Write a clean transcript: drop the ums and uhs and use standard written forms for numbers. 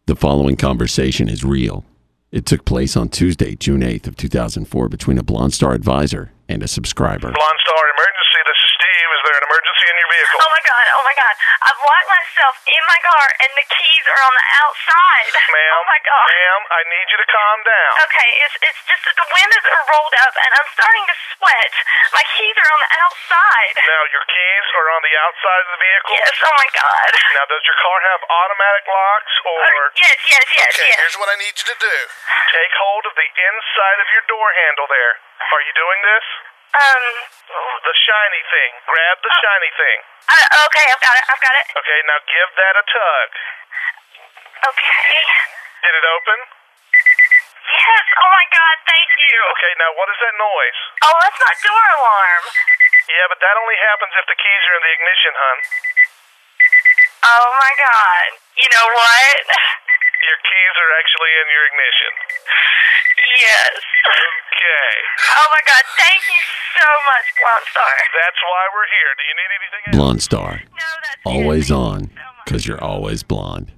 The following conversation is real. It took place on Tuesday, June 8th of 2004 between a Blonde Star advisor and a subscriber. Blonde Star emergency, this is Steve. Is there an emergency in your vehicle? Oh my God. I've locked myself in my car and the keys are on the outside. Ma'am, oh my God. Ma'am, I need you to calm down. Okay, it's just that the windows are rolled up and I'm starting to sweat. My keys are on the outside. Now, your keys are on the outside of the vehicle? Yes, oh my God. Now, does your car have automatic locks or... Yes. Okay, here's what I need you to do. Take hold of the inside of your door handle there. Are you doing this? The shiny thing. Grab the shiny thing. Okay, I've got it. Okay, now give that a tug. Okay. Did it open? Yes, oh my God, thank you. Okay, now what is that noise? Oh, that's my door alarm. Yeah, but that only happens if the keys are in the ignition, hon. Oh my God. You know what? Your keys are actually in your ignition. Yes. Okay. Oh my God, thank you so much, Blonde Star. That's why we're here. Do you need anything else? Blonde Star. No, that's Always it. on, because you're always blonde.